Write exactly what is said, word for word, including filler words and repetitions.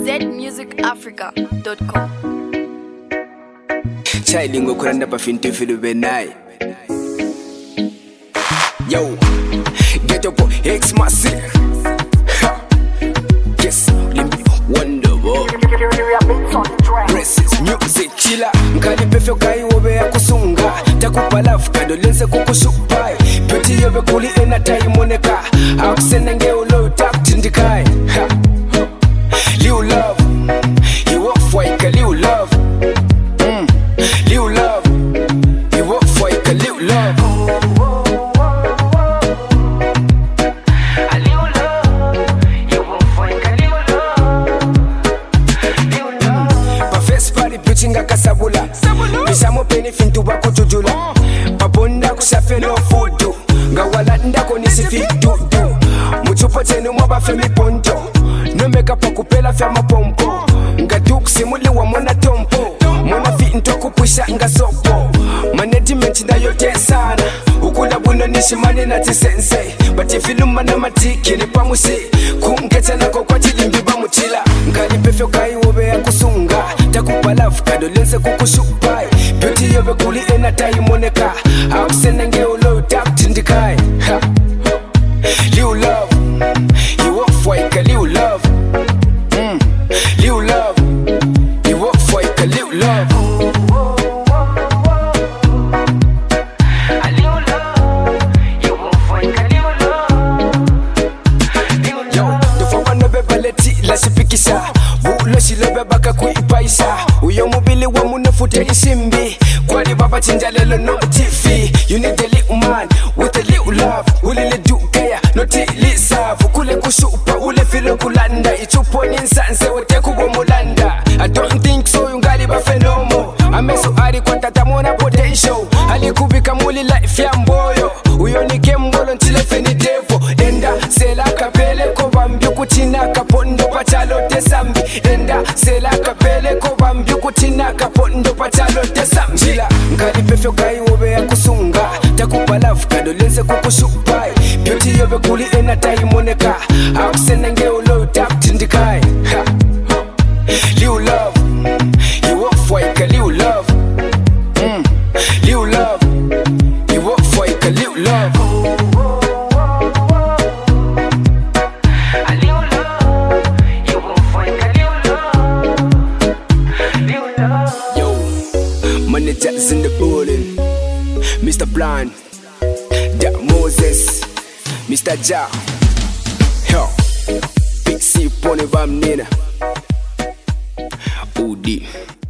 z music africa dot com. Child kuranda pa fintu filu benai. Yo, get up, X massive. Yes, limbi wonderful. Presses music chila. Nkali pefyo kai wobe ya kusunga. Takupa love kado lense kukushupai. Peti yobe kuli ena tayi moneka. Akusena nge ulo tak tindikai. Liu love, he walk for ika liu love. Mm, liu love, he walk for ika liu love. Chinga kasabula Bishamo peni fintu bako tujula Babonda kushafe no fudu Ngawala ndako nisifitu du Muchupo tenu mwaba femi ponto No meka pa kupela fema pompo Nga duk simuli wa mwana tompo Mwana fi into kupusha nga sopo Management na yote sana Ukula buno nishimane na tisense Bati filuma na matiki ni pamusi Kumgeta na kwa chilimbi bamuchila Ngali pefyo kai wobe ya kusunga Takupa love kado lense kukushupai Beauty yobe kuli ena tayi moneka Akusena nge ulo tak tindikai Liu love, you walk for ika liu love. Mm, liu love, you walk for ika liu love. Yo, dufama no beba leti la sipikisha Bulo shilebe baka kuipaisha Uyo mubili wa munefute isimbi Kwali baba chinjalelo no tifi You need a little man with a little love Ulile dukea no tili safu Kule kushupa ule filo kulanda Ichupo ninsanse wote kubo mulanda I don't think so yungali ba fenomo Ameso ari kwa tatamona potential Alikubika muli life ya mboyo Uyo ni kembolo ntile feni devo Enda sela kapele koba mbiuku tina kapondo pachalo tesambi Enda sela kapele koba mbiuku tina kapondo pachalo tesambi Jila nkali pefyo kai wobe ya kusunga Takupa love kado lense kukushupai Beauty yobe kuli ena tayi moneka Akusena nge ulo tak tindikai Liu love, you walk for ika liu love. Mm, liu love, you walk for ika liu love. Yo, managers in the building. Mister Blind, Jack Moses, Mister Ja. Yo, Big C Pony Bam Nina. O D